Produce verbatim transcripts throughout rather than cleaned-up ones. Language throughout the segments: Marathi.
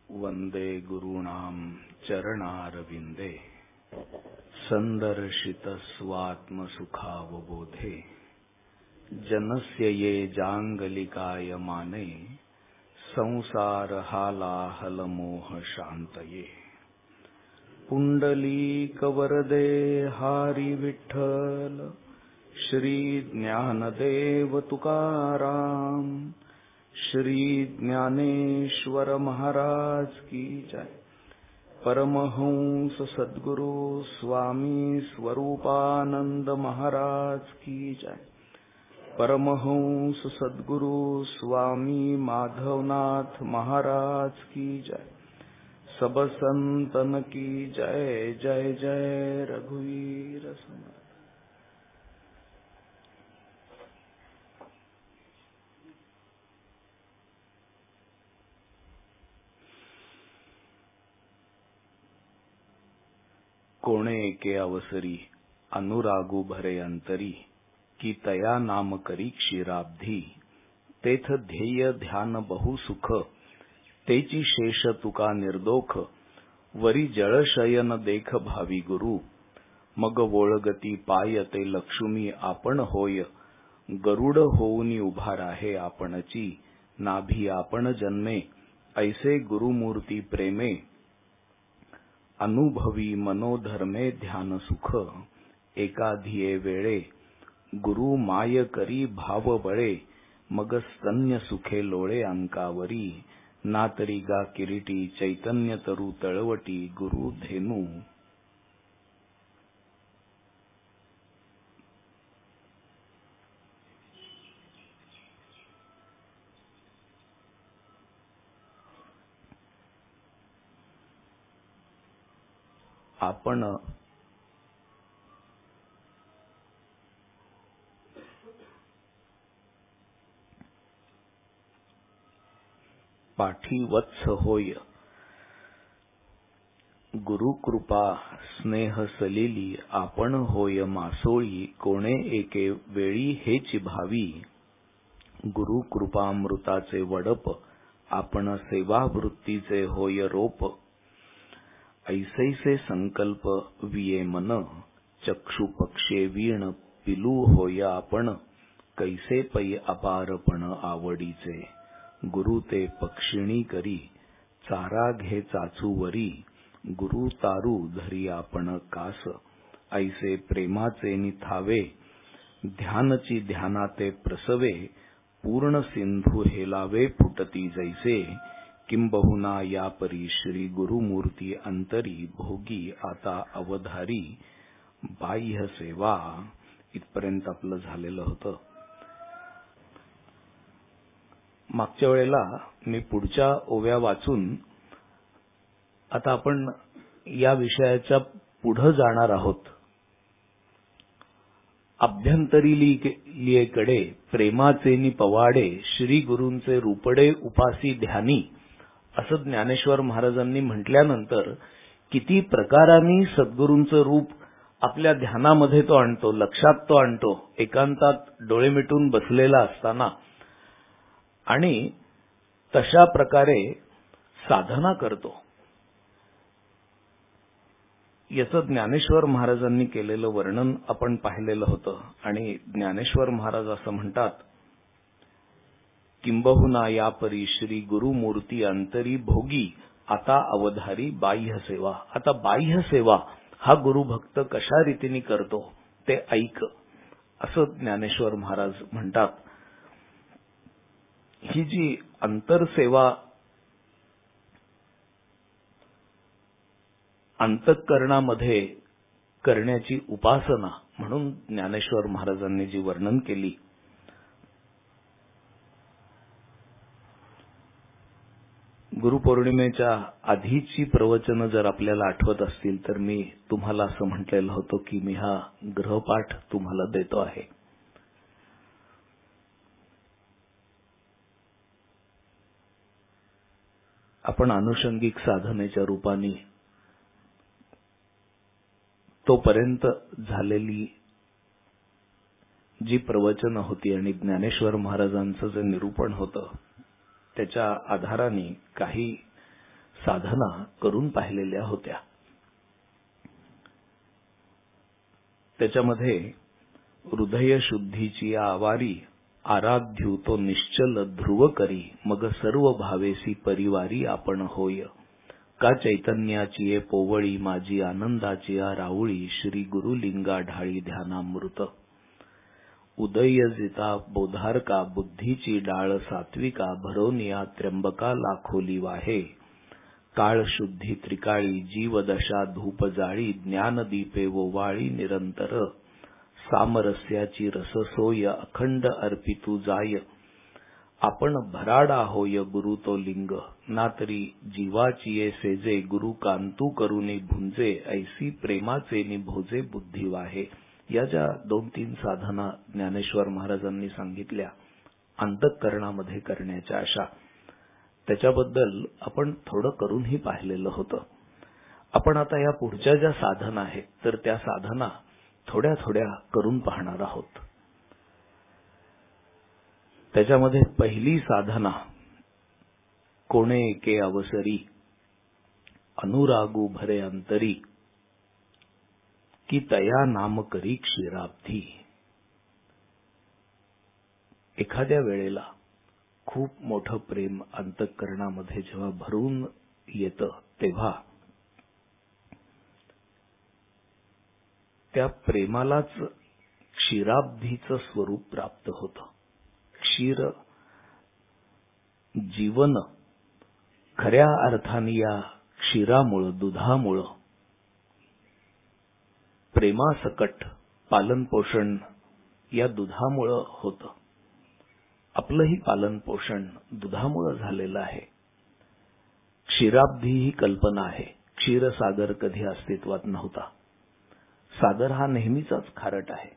वंदे गुरूणां चरणारविंदे संदर्शित स्वात्मसुखावबोधे जनस्य ये जांगलिकायमाने संसार हालाहल मोह शांतये पुंडलीकवरदे हारी विठ्ठल श्री ज्ञानदेव तुकाराम श्री ज्ञानेश्वर महाराज की जय। परमहंस सद्गुरु स्वामी स्वरूपानंद महाराज की जय। परमहंस सद्गुरु स्वामी माधवनाथ महाराज की जय। सब संतन की जय जय जय। रघुवीर समर्थ। कोणे के अवसरी अनुरागू भरे अंतरी की तया नाम करी क्षीराब्धी तेथ ध्येय ध्यान बहु सुख तेची शेष तुका निर्दोख वरी जळशयन देख भावी गुरु मग वोळगती पाय ते लक्ष्मी आपण होय गरुड होऊनी उभा राहे आपणची नाभी आपण जन्मे ऐसे गुरुमूर्ती प्रेमे अनुभवी मनोधर्मे ध्यान सुख एका धिये वेळे गुरु माय करी भाव बळे मग स्तन्य सुखे लोळे अंकावरी नातरी गा किरीटी चैतन्य तरु तळवटी गुरु धेनू आपण पाठी वत्स होय गुरु कृपा स्नेह सलिली आपण होय मासोळी कोणे एके वेळी हेची भावी गुरु कृपामृताचे वडप आपण सेवा वृत्तीचे होय रोप ऐसैसे संकल्प विये मन चक्षु पक्षे वीण पिलू होय आपण कैसे पै अपारपण आवडीचे गुरु ते पक्षिणी करी चारा घे चाचूवरी गुरु तारू धरी आपण कास ऐसे प्रेमाचे निथावे ध्यानची ध्यानाते प्रसवे पूर्ण सिंधू हेलावे फुटती जैसे किंबहुना या परी श्री गुरुमूर्ती अंतरी भोगी आता अवधारी बाह्य सेवा। इथपर्यंत आपलं झालेलं होतं। मागच्या वेळेला मी पुढच्या ओव्या वाचून आता आपण या विषयाच्या पुढे जाणार आहोत। अभ्यंतरी लियेकडे प्रेमाचे नि पवाडे श्री गुरूंचे रूपडे उपासी ध्यानी असं ज्ञानेश्वर महाराजांनी म्हटल्यानंतर किती प्रकारांनी सद्गुरूंचं रूप आपल्या ध्यानामध्ये तो आणतो, लक्षात तो आणतो, एकांतात डोळे मिटून बसलेला असताना आणि तशा प्रकारे साधना करतो। याचं ज्ञानेश्वर महाराजांनी केलेलं वर्णन आपण पाहिलेलं होतं आणि ज्ञानेश्वर महाराज असं म्हणतात किंबहुना या परी श्री गुरुमूर्ती अंतरी भोगी आता अवधारी बाह्य सेवा। आता बाह्य सेवा हा गुरुभक्त कशा रीतीने करतो ते ऐक असं ज्ञानेश्वर महाराज म्हणतात। ही जी अंतरसेवा अंतःकरणामध्ये करण्याची उपासना म्हणून ज्ञानेश्वर महाराजांनी जी वर्णन केली गुरुपौर्णिमेच्या आधीची प्रवचन जर आपल्याला आठवत असतील तर मी तुम्हाला असं म्हटलेलं होतं की मी हा गृहपाठ तुम्हाला देतो आहे। आपण अनुषंगिक साधनेच्या रूपाने तोपर्यंत झालेली जी प्रवचन होती आणि ज्ञानेश्वर महाराजांचं जे निरूपण होतं त्याच्या आधाराने काही साधना करून पाहिलेल्या होत्या. त्याच्यामध्ये हृदय शुद्धीची आवारी आराध्यू तो निश्चल ध्रुव करी मग सर्व भावेसी परिवारी आपण होय. का चैतन्याची ये पोवळी माझी आनंदाची आ राऊळी श्री गुरुलिंगा ढाळी ध्यानामृत. उदय जिता बोधारका बुद्धीची डाळ सात्विका भरोनिया त्र्यंबका लाखोली वाहे. काळ शुद्धी त्रिकाळी जीवदशा धूप जाळी ज्ञानदीपे ओवाळी निरंतर. सामरस्याची रससोय अखंड अर्पितू जाय. आपण भराडा होय गुरु तो लिंग ना तरी जीवाची ये सेजे गुरु कांतू करुनी भुंजे ऐसी प्रेमाचे निभोजे बुद्धी वाहे. या ज्या दोन तीन साधना ज्ञानेश्वर महाराजांनी सांगितल्या अंतःकरणामध्ये करण्याच्या अशा, त्याच्याबद्दल आपण थोडं करूनही पाहिलेलं होतं. आपण आता या पुढच्या ज्या साधना आहेत तर त्या साधना थोड्या थोड्या करून पाहणार आहोत. त्याच्यामध्ये पहिली साधना कोणे एके अवसरी अनुरागू भरे अंतरी की तया नाम करी क्षीराब्धी. एखाद्या वेळेला खूप मोठं प्रेम अंतःकरणामध्ये जेव्हा भरून येतं तेव्हा त्या प्रेमालाच क्षीराब्धीचं स्वरूप प्राप्त होतं. क्षीर जीवन खऱ्या अर्थाने या क्षीरामुळं दुधामुळं प्रेमासकट पालन पोषण या दुधामुळं होतं. आपलंही पालन पोषण दुधामुळं झालेलं आहे. क्षीराब्धी ही कल्पना आहे. क्षीरसागर कधी अस्तित्वात नव्हता. सागर हा नेहमीचाच खारट आहे,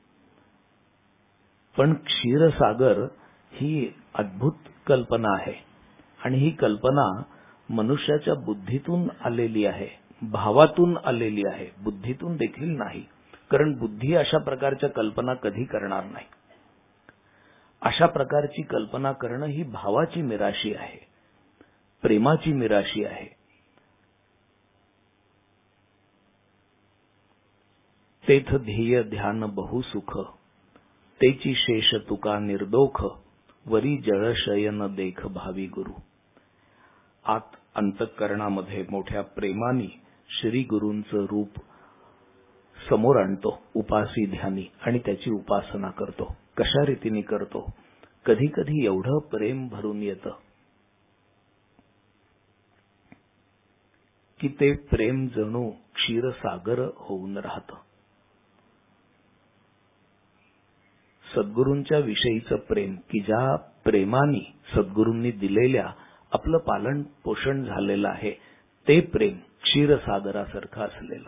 पण क्षीरसागर ही अद्भुत कल्पना आहे आणि ही कल्पना मनुष्याच्या बुद्धीतून आलेली आहे, भावातून आलेली आहे, बुद्धीतून देखील नाही. कारण बुद्धी अशा प्रकारच्या कल्पना कधी करणार नाही. अशा प्रकारची कल्पना करणं ही भावाची मिराशी आहे, प्रेमाची मिराशी आहे. तेथ ध्येय ध्यान बहुसुख तेची शेष तुका निर्दोख वरी जळशयन देख भावी गुरु. आत अंतःकरणामध्ये मोठ्या प्रेमाने श्री गुरूंचं रूप समोर आणतो उपासी ध्यानी आणि त्याची उपासना करतो. कशा रीतीने करतो? कधी कधी एवढं प्रेम भरून येतं की ते प्रेम जणू क्षीरसागर होऊन राहतं. सद्गुरूंच्या विषयीचं प्रेम की ज्या प्रेमाने सद्गुरूंनी दिलेल्या आपलं पालन पोषण झालेलं आहे ते प्रेम क्षीरसागरासारखं असलेलं.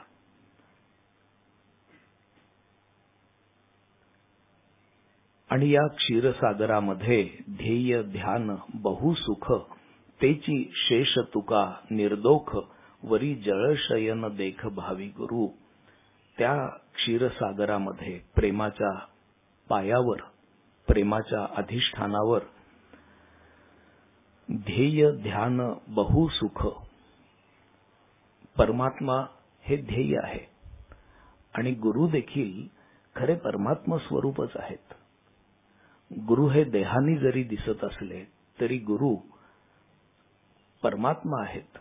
आणि या क्षीरसागरामध्ये ध्येय ध्यान बहुसुख तेची शेष तुका निर्दोख वरी जळशयन देख भावी गुरु. त्या क्षीरसागरामध्ये प्रेमाच्या पायावर प्रेमाच्या अधिष्ठानावर ध्येय ध्यान बहुसुख परमात्मा हे ध्येय आहे आणि गुरु देखील खरे परमात्मा स्वरूपच आहेत. गुरु हे देहानी जरी दिसत असले तरी गुरु परमात्मा आहेत.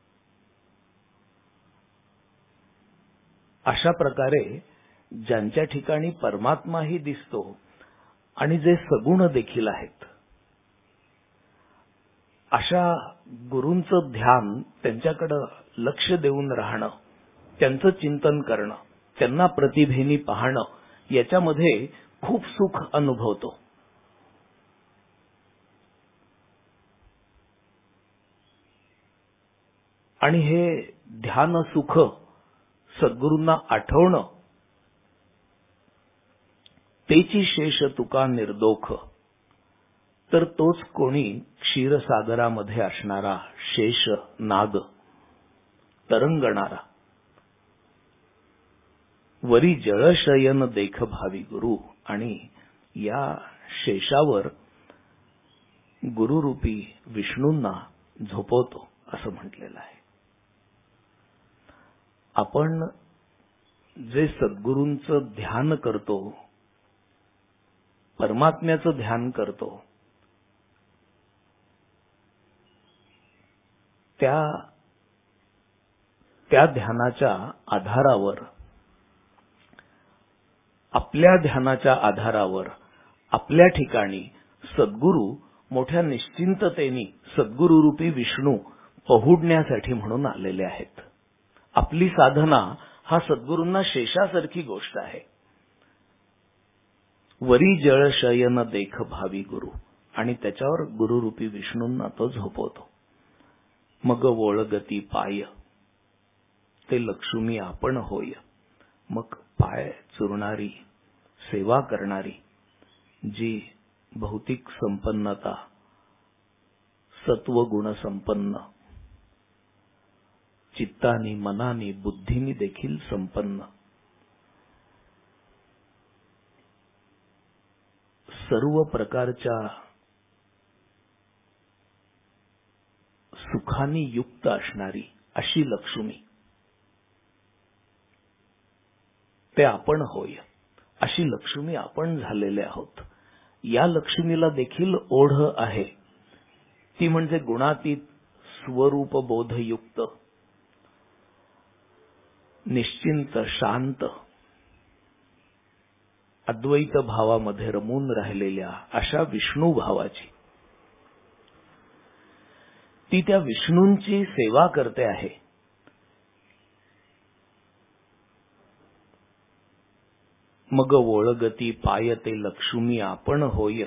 अशा प्रकारे ज्यांच्या ठिकाणी परमात्माही दिसतो आणि जे सगुण देखील आहेत अशा गुरूंचं ध्यान, त्यांच्याकडे लक्ष देऊन राहणं, त्यांचं चिंतन करणं, त्यांना प्रतिभेनी पाहणं याच्यामध्ये खूप सुख अनुभवतो. आणि हे ध्यान सुख सद्गुरूंना आठवणं तेची शेष तुका निर्दोख, तर तोच कोणी क्षीरसागरामध्ये असणारा शेष नाग तरंगणारा वरी जळशयन देख भावी गुरु. आणि या शेषावर गुरुरूपी विष्णूंना झोपवतो असं म्हटलेलं आहे. आपण जे सद्गुरूंचं ध्यान करतो, परमात्म्याचं ध्यान करतो, त्या त्या ध्यानाच्या आधारावर, आपल्या ध्यानाच्या आधारावर आपल्या ठिकाणी सद्गुरू मोठ्या निश्चिंततेने सद्गुरूरूपी विष्णू पहुडण्यासाठी म्हणून आलेले आहेत. आपली साधना हा सद्गुरूंना शेषासारखी गोष्ट आहे. वरी जळ शयन देख भावी गुरु, आणि त्याच्यावर गुरुरूपी विष्णूंना तो झोपवतो. मग वोळगती पाय ते लक्ष्मी आपण होय. मग पाय चुरणारी, सेवा करणारी जी भौतिक संपन्नता, सत्वगुण संपन्न, चित्तानी मनानी बुद्धीनी देखील संपन्न, सर्व प्रकारच्या सुखानी युक्त असणारी अशी लक्ष्मी, ते आपण होय. अशी लक्ष्मी आपण झालेले आहोत. या लक्ष्मीला देखील ओढ आहे. ती म्हणजे गुणातीत, स्वरूप बोधयुक्त, निश्चिंत, शांत, अद्वैत भावामध्ये रमून राहिलेल्या अशा विष्णू भावाची. ती त्या विष्णूंची सेवा करते आहे. मग वोळगती पाय ते लक्ष्मी आपण होय.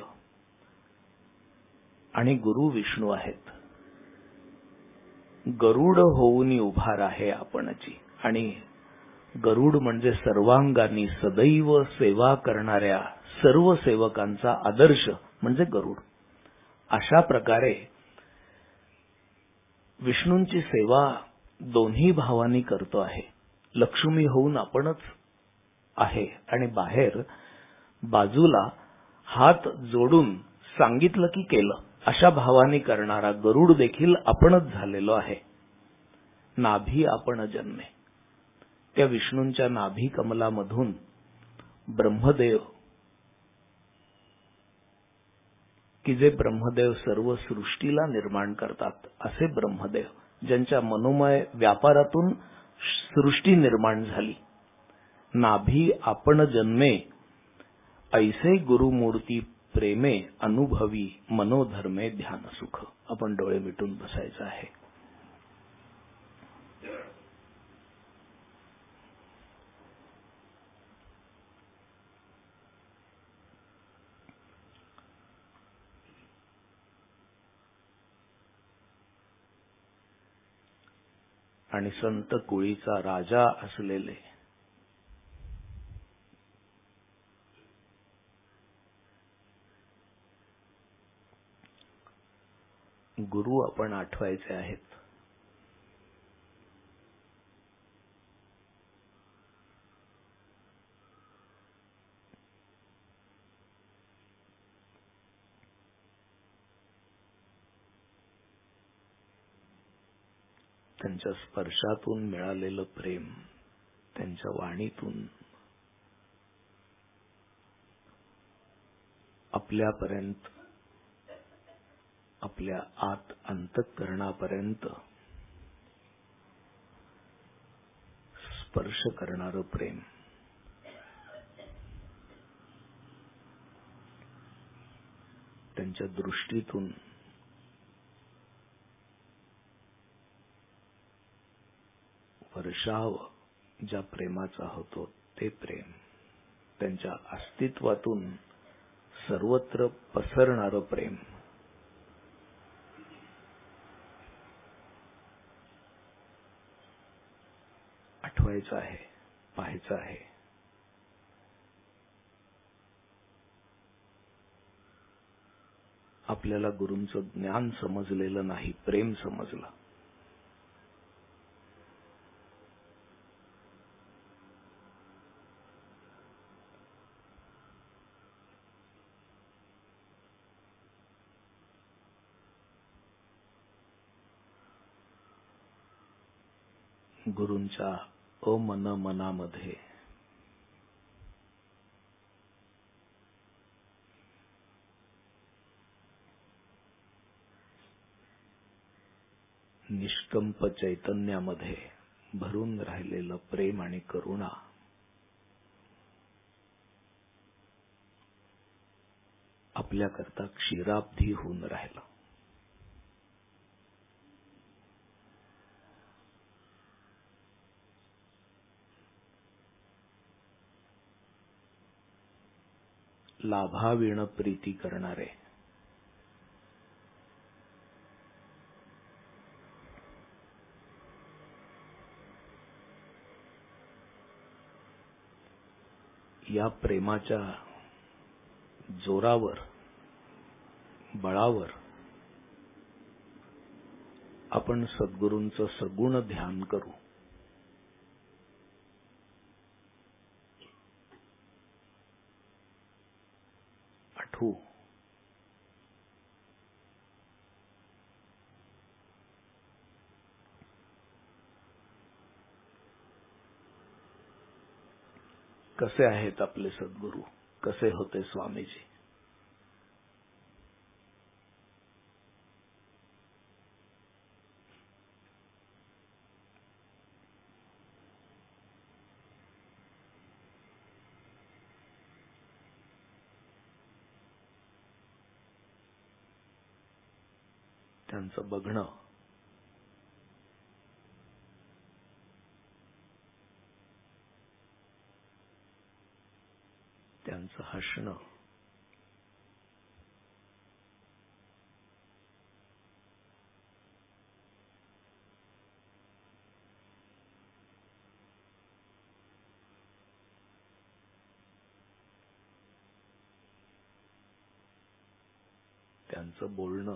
आणि गुरु विष्णू आहेत. गरुड होऊनी उभा राहे आपणची. आणि गरुड म्हणजे सर्वांगानी सदैव सेवा करणाऱ्या सर्व सेवकांचा आदर्श म्हणजे गरुड. अशा प्रकारे विष्णूंची सेवा दोन्ही भावांनी करतो आहे. लक्ष्मी होऊन आपणच आहे आणि बाहेर बाजूला हात जोडून सांगितलं की केलं अशा भावाने करणारा गरुड देखील आपणच झालेलो आहे. नाभी आपण जन्मे. त्या विष्णूंच्या नाभी कमलामधून ब्रह्मदेव, की जे ब्रह्मदेव सर्व सृष्टीला निर्माण करतात, असे ब्रह्मदेव ज्यांच्या मनोमय व्यापारातून सृष्टी निर्माण झाली. नाभी आपण जन्मे ऐसे गुरुमूर्ती प्रेमे अनुभवी मनोधर्मे ध्यान सुख. आपण डोळे मिटून बसायचं आहे. आणि संत कुळीचा राजा असलेले गुरु आपण आठवायचे आहेत. त्यांच्या स्पर्शातून मिळालेलं प्रेम, त्यांच्या वाणीतून आपल्यापर्यंत, आपल्या आत अंतःकरणापर्यंत स्पर्श करणारं प्रेम. त्यांच्या दृष्टीतून वर्षाव ज्या प्रेमाचा होतो ते प्रेम. त्यांच्या अस्तित्वातून सर्वत्र पसरणारं प्रेम. आठवायचं आहे, पाहायचं आहे. आपल्याला गुरूंचं ज्ञान समजलेलं नाही, प्रेम समजलं. गुरूंच्या अमन मनामध्ये निष्कंप चैतन्यामध्ये भरून राहिलेलं प्रेम आणि करुणा आपल्याकरता क्षीराब्धी होऊन राहिलं. लाभाविण प्रीती करणारे या प्रेमाच्या जोरावर बळावर आपण सद्गुरूंचं सगुण ध्यान करू. आठवू. कसे आहेत आपले सद्गुरू, कसे होते स्वामीजी. त्यांचं बघणं त्यांचं हसणं त्यांचं बोलणं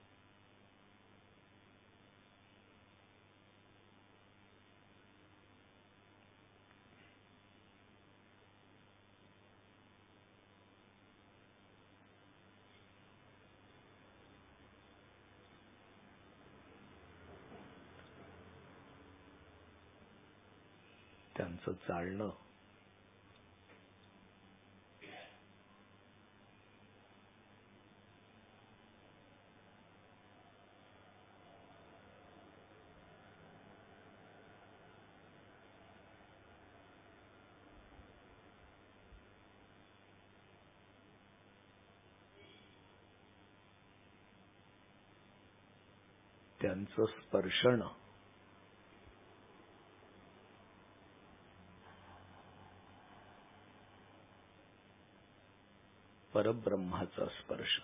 त्यांचं चालणं त्यांचं स्पर्शणं परब्रह्माचा स्पर्श.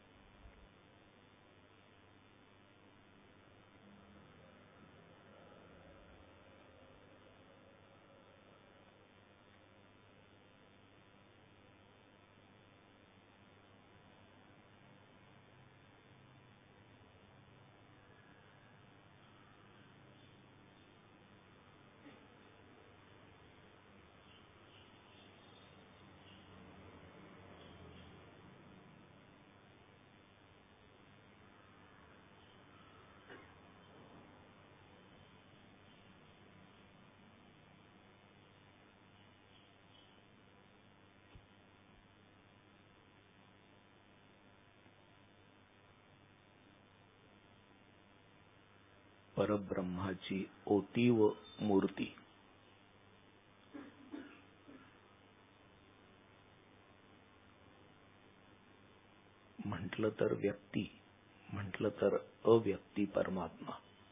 परब्रह्माची ओती व मूर्ती. म्हटलं तर व्यक्ती, म्हटलं तर अव्यक्ती परमात्मा.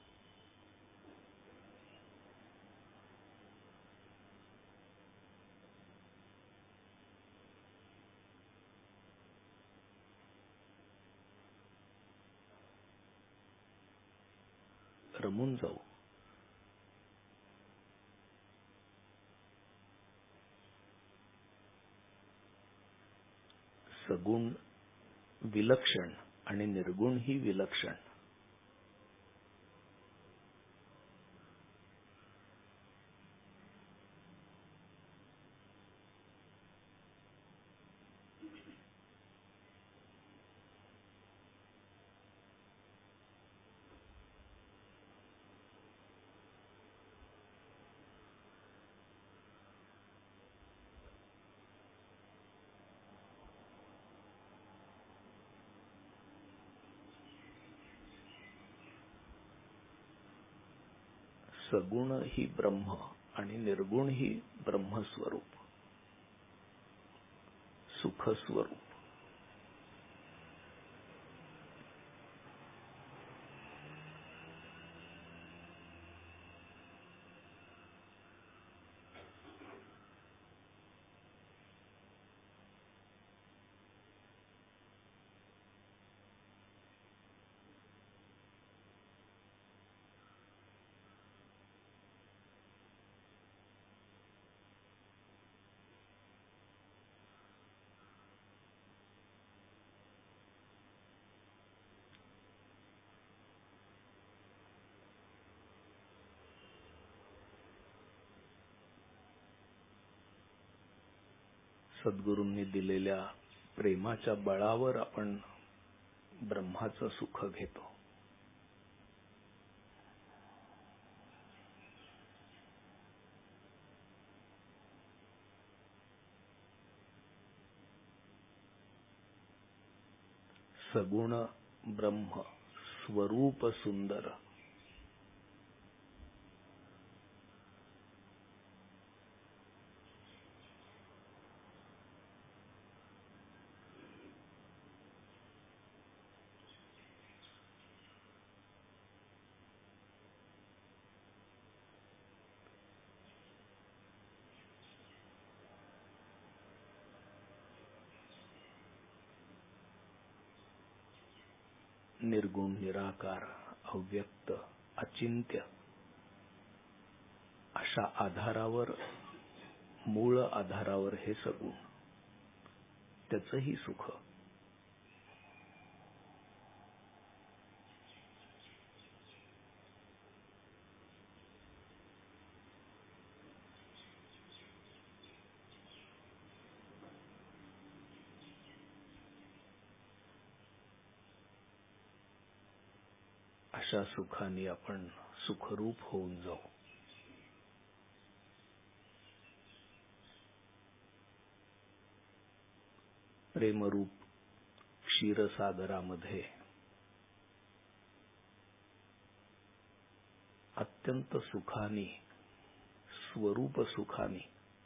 रमून जाऊ. सगुण विलक्षण आणि निर्गुण ही विलक्षण. सगुण ही ब्रह्म आणि निर्गुण ही ब्रह्मस्वरूप, सुखस्वरूप. सद्गुरूंनी दिलेल्या प्रेमाच्या बळावर आपण ब्रह्माचं सुख घेतो. सगुण ब्रह्म स्वरूप सुंदर. निर्गुण, निराकार, अव्यक्त, अचिंत्य अशा आधारावर, मूळ आधारावर हे सगुण, त्याचंही सुख. अशा सुखाने आपण सुखरूप होऊन जाऊ. प्रेमरूप क्षीरसागरामध्ये अत्यंत सुखाने, स्वरूप सुखाने,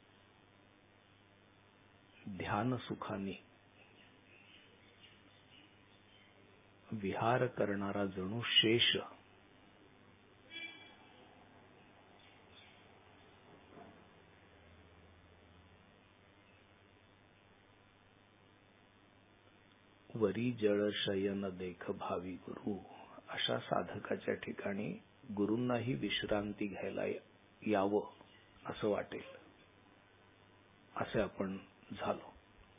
ध्यान सुखाने विहार करणारा जणू शेष वरी जळ शयन देख भावी गुरु. अशा साधकाच्या ठिकाणी गुरूंनाही विश्रांती घ्यायला यावं असं वाटेल, असे आपण झालो.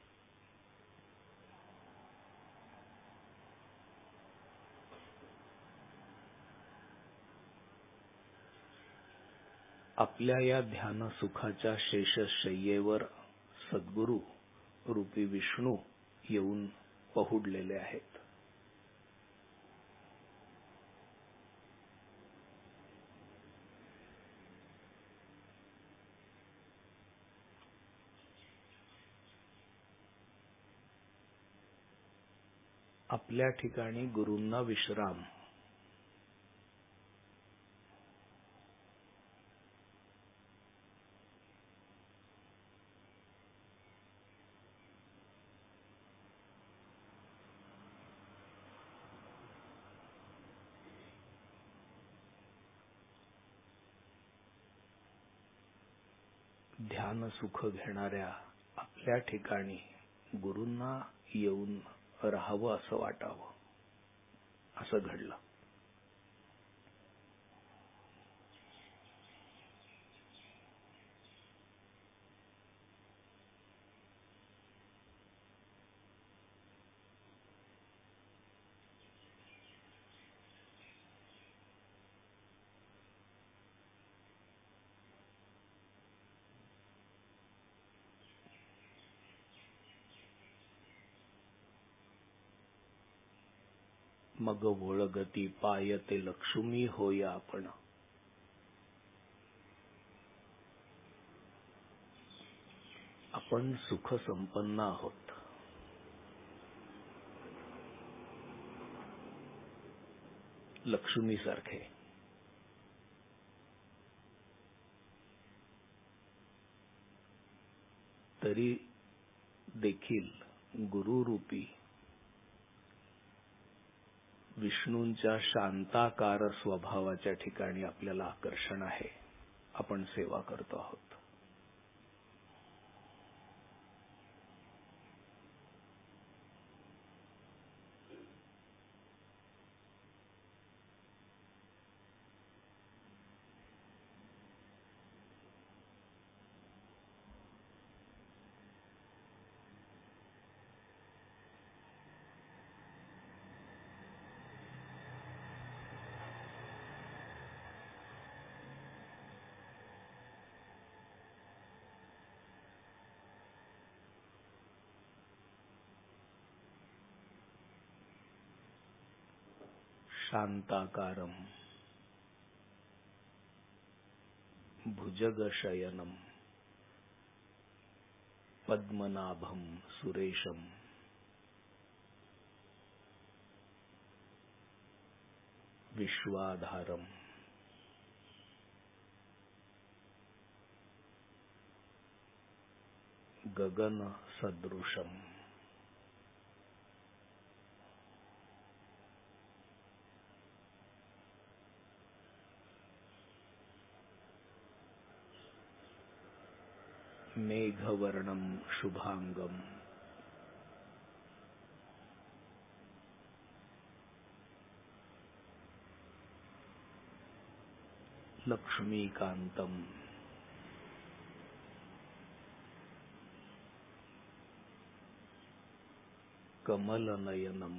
आपल्या या ध्यान सुखाच्या शेषशय्येवर सद्गुरू रूपी विष्णू येऊन पहुडलेले आहेत. आपल्या ठिकाणी गुरूंना विश्राम. ध्यान सुख घेणाऱ्या आपल्या ठिकाणी गुरूंना येऊन राहावं असं वाटावं, असं घडलं. मग वोळगती पायते लक्ष्मी होया आपण. आपण सुख संपन्न आहोत. लक्ष्मी सारखे. तरी देखील गुरुरूपी विष्णूंच्या शांताकार स्वभावाच्या ठिकाणी आपल्याला आकर्षण आहे. आपण सेवा करतो आहोत. शांताकारं भुजगशयनं पद्मनाभं सुरेशं विश्वाधारं गगनसदृशं मेघवर्णं शुभांगं लक्ष्मीकांतं कमलनयनं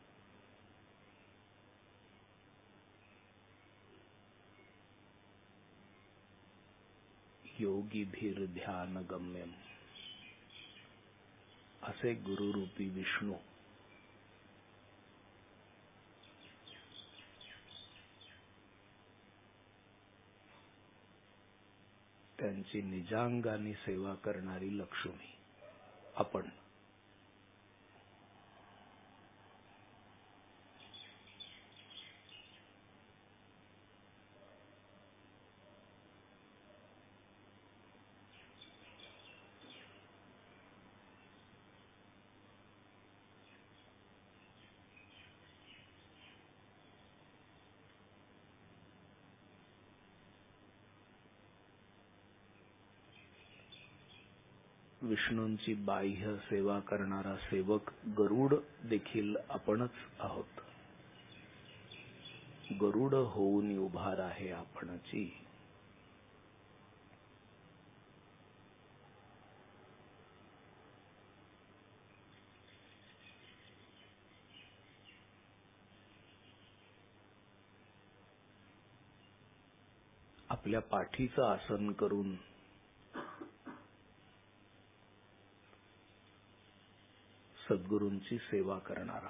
योगिभिर्ध्यानगम्यम्. असे गुरुरूपी विष्णू त्यांची निजांगाने सेवा करणारी लक्ष्मी आपण. विष्णूंची बाह्य सेवा करणारा सेवक गरुड देखील आपणच आहोत. गरुड होऊन उभा आहे आपणची. आपल्या पाठीचं आसन करून सद्गुरूंची सेवा करणारा.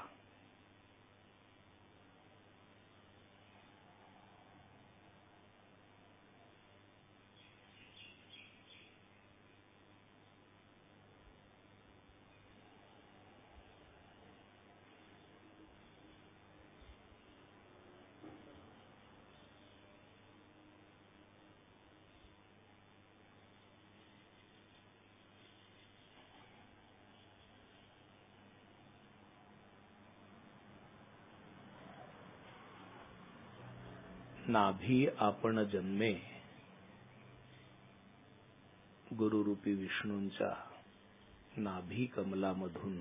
नाभी आपण जन्मे गुरुरूपी विष्णूंच्या नाभी कमलामधून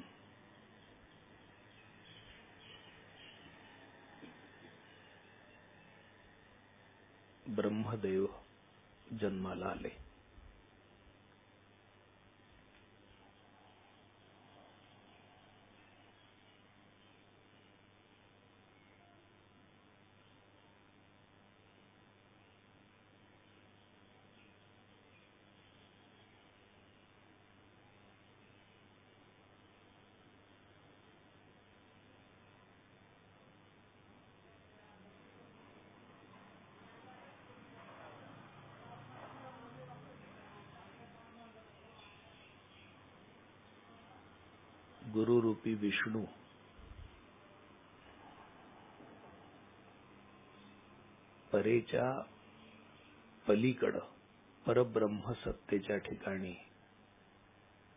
ब्रह्मदेव जन्माला आले. गुरुरूपी विष्णू परेच्या पलीकडं परब्रह्म सत्तेच्या ठिकाणी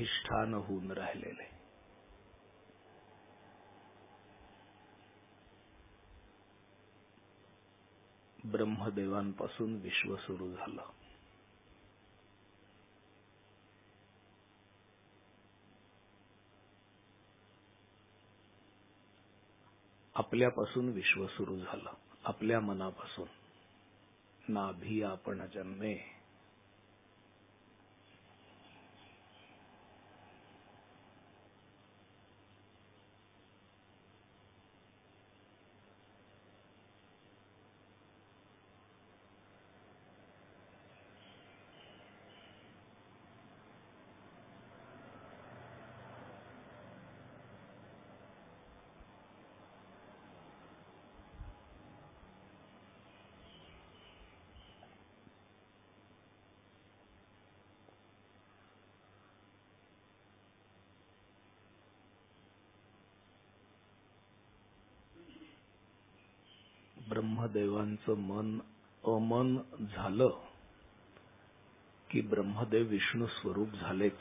अधिष्ठान होऊन राहिलेले. ब्रह्मदेवांपासून विश्व सुरू झालं. आपल्यापासून विश्व सुरू झालं, आपल्या मनापासून. नाभी आपण जन्मे, ब्रह्मदेवांचं मन अमन झालं की ब्रह्मदेव विष्णू स्वरूप झालेच.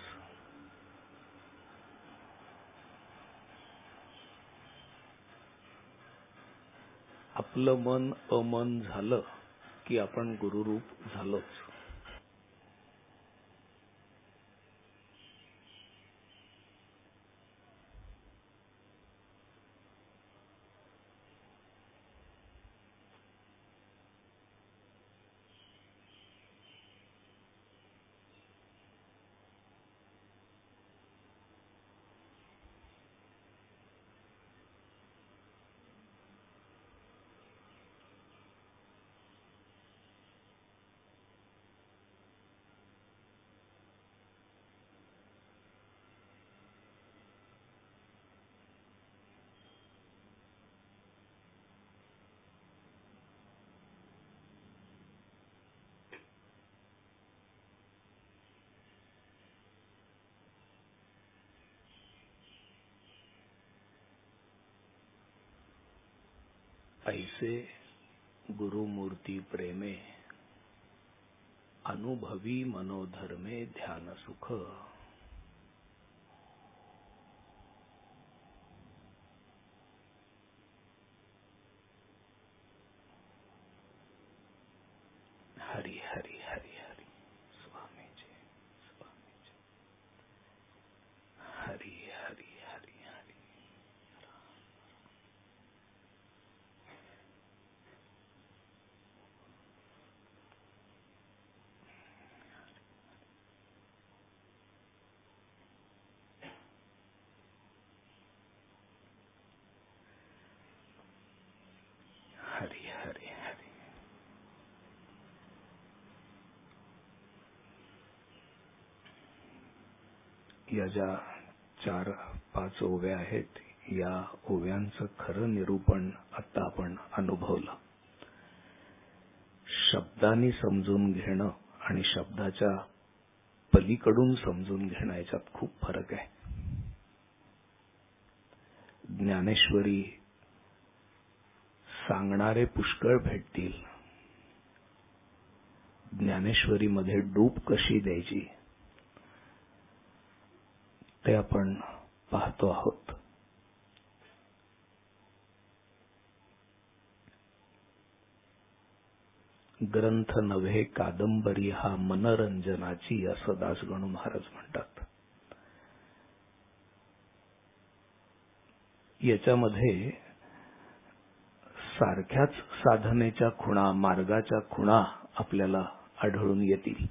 आपलं मन अमन झालं की आपण गुरुरूप झालोच. ऐसे गुरुमूर्ती प्रेमे, अनुभवी मनोधर्मे ध्यान सुख. हरी हरी हरी हरी स्वामीजी स्वामीजी. हरी हरी हरी हरी. हरी हरी हरी. या ज्या चार पाच ओव्या आहेत, या ओव्यांचं खरं निरूपण आता आपण अनुभवलं. शब्दांनी समजून घेणं आणि शब्दाच्या पलीकडून समजून घेणं याच्यात खूप फरक आहे. ज्ञानेश्वरी सांगणारे पुष्कळ भेटतील. ज्ञानेश्वरीमध्ये डूब कशी द्यायची ते आपण पाहतो आहोत. ग्रंथ नव्हे कादंबरी हा मनरंजनाची, असं दासगणू महाराज म्हणतात. याच्यामध्ये सारख्याच साधनेच्या खुणा, मार्गाच्या खुणा आपल्याला आढळून येतील.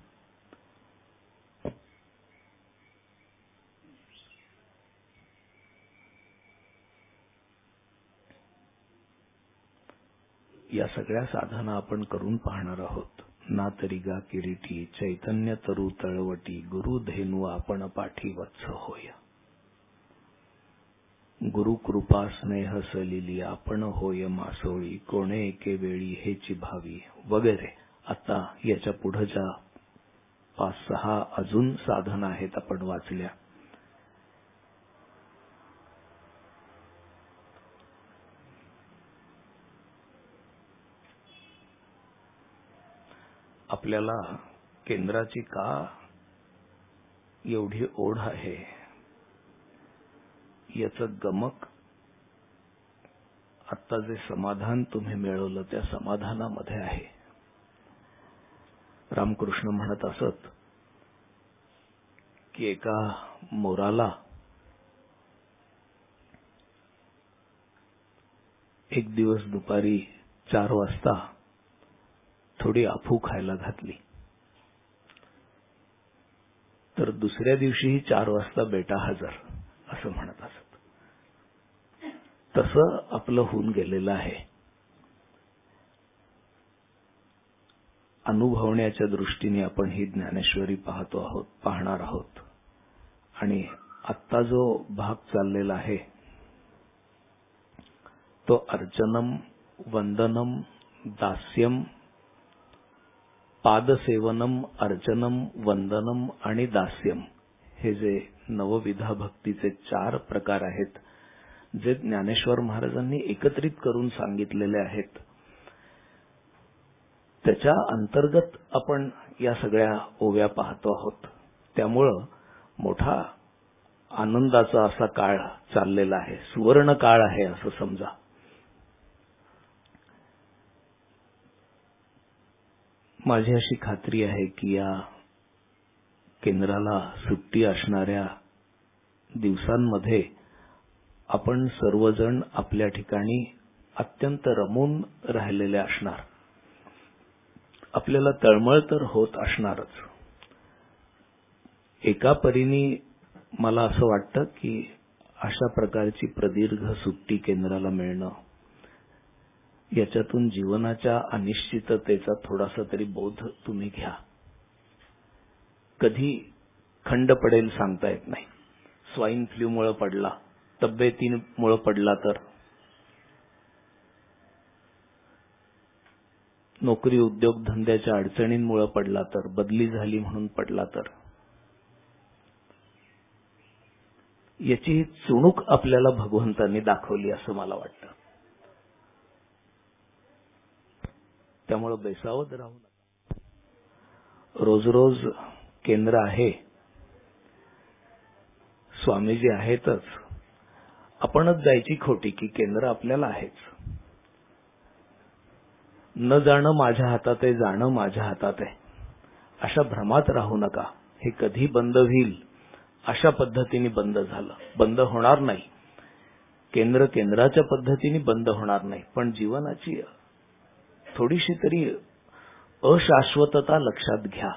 या सगळ्या साधना आपण करून पाहणार आहोत. ना तरी गा किरीटी, चैतन्य तरु तळवटी, गुरु धेनू आपण पाठी वत्स होय. गुरु कृपा स्नेह सलिली, आपण होय मासोळी, कोणे एके वेळी हेची भावी, वगैरे. आता याच्या पुढच्या पाच सहा अजून साधना आहेत, आपण वाचल्या. आपल्याला केंद्राची का एवढी ओढ आहे याचं गमक आता जे समाधान तुम्ही मिळवलं त्या समाधानामध्ये आहे. रामकृष्ण म्हणत असत की एका मोराला एक दिवस दुपारी चार वाजता थोडी अफू खायला घातली, तर दुसऱ्या दिवशीही चार वाजता बेटा हजर असं म्हणत असत. तसं आपलं होऊन गेलेलं आहे. अनुभवण्याच्या दृष्टीने आपण ही ज्ञानेश्वरी पाहतो आहोत पाहणार आहोत. आणि आत्ता जो भाग चाललेला आहे तो अर्चनम, वंदनम, दास्यम, पादसेवनम, अर्चनम, वंदनम आणि दास्यम हे जे नवविधा भक्तीचे चार प्रकार आहेत जे ज्ञानेश्वर महाराजांनी एकत्रित करून सांगितलेले आहेत, त्याच्या अंतर्गत आपण या सगळ्या ओव्या पाहतो आहोत. त्यामुळं मोठा आनंदाचा असा काळ चाललेला आहे, सुवर्ण काळ आहे असं समजा. माझी अशी खात्री आहे की या केंद्राला सुट्टी असणाऱ्या दिवसांमध्ये आपण सर्वजण आपल्या ठिकाणी अत्यंत रमून राहिलेले असणार. आपल्याला तळमळ तर होत असणारच. एका परीने मला असं वाटतं की अशा प्रकारची प्रदीर्घ सुट्टी केंद्राला मिळणं याच्यातून जीवनाच्या अनिश्चिततेचा थोडासा तरी बोध तुम्ही घ्या. कधी खंड पडेल सांगता येत नाही. स्वाईन फ्लूमुळे पडला, तब्येतीमुळे पडला तर, नोकरी उद्योग धंद्याच्या अडचणींमुळे पडला तर, बदली झाली म्हणून पडला तर, याची चुणूक आपल्याला भगवंतांनी दाखवली असं मला वाटतं. त्यामुळे बेसावध राहू नका. रोज रोज केंद्र आहे, स्वामीजी आहेतच, आपणच जायची खोटी की केंद्र आपल्याला आहेच. न जाणं माझ्या हातात आहे, जाणं माझ्या हातात आहे अशा भ्रमात राहू नका. हे कधी बंद होईल अशा पद्धतीने बंद झालं, बंद होणार नाही. केंद्र केंद्राच्या पद्धतीने बंद होणार नाही, पण जीवनाची थोडीशी तरी अशाश्वतता लक्षात घ्या.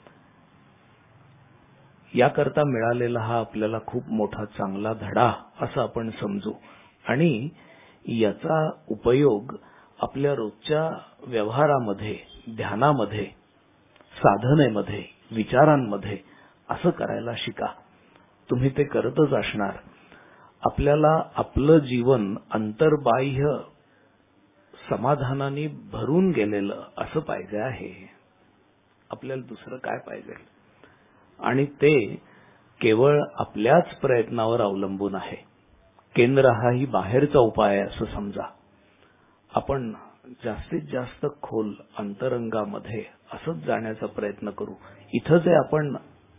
याकरता मिळालेला हा आपल्याला खूप मोठा चांगला धडा असं आपण समजू आणि याचा उपयोग आपल्या रोजच्या व्यवहारामध्ये, ध्यानामध्ये, साधनेमध्ये, विचारांमध्ये असं करायला शिका. तुम्ही ते करतच असणार. आपल्याला आपलं जीवन अंतर्बाह्य समाधानाने भरून गेलेलं असं पाहिजे आहे. आपल्याला दुसरं काय पाहिजे? आणि ते केवळ आपल्याच प्रयत्नावर अवलंबून आहे. केंद्र हाही बाहेरचा उपाय आहे असं समजा. आपण जास्तीत जास्त खोल अंतरंगामध्ये असंच जाण्याचा प्रयत्न करू. इथं जे आपण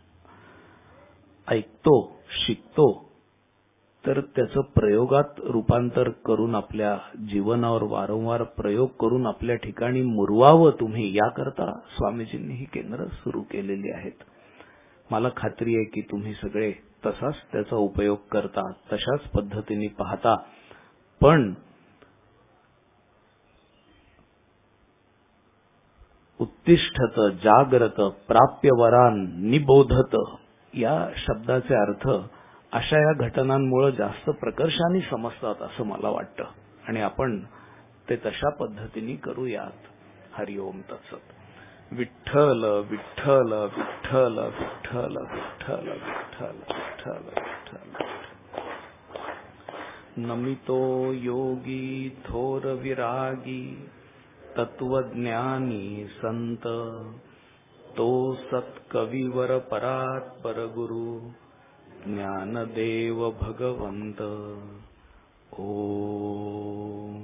ऐकतो, शिकतो, तर त्याचं प्रयोगात रूपांतर करून आपल्या जीवनावर वारंवार प्रयोग करून आपल्या ठिकाणी मुरवावं तुम्ही, याकरता स्वामीजींनी ही केंद्र सुरू केलेली आहेत. मला खात्री आहे की तुम्ही सगळे तसाच त्याचा उपयोग करता, तशाच पद्धतीने पाहता. पण उत्तिष्ठत जाग्रत प्राप्य वरान निबोधत या शब्दाचे अर्थ अशा या घटनांमुळे जास्त प्रकर्षाने समजतात असं मला वाटतं आणि आपण ते तशा पद्धतीने करूयात. हरिओम तत्सत. विठ्ठल विठ्ठल विठ्ठल विठ्ठल विठ्ठल विठ्ठल विठ्ठल विठ्ठल. नमितो योगी थोर विरागी तत्वज्ञानी संत तो सत्कविवर परात परगुरु ज्ञानदेव भगवंत. ओम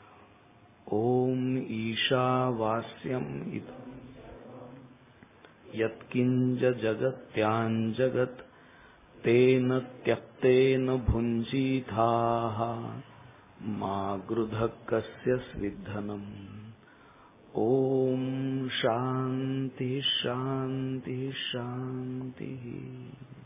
ओम ईशावास्यम इदं यत्किंच जगत्याञ्जगत् तेन त्यक्तेन भुञ्जीथाः मा गृधः कस्य स्विद्धनम्। ओम शांति शांति शांति।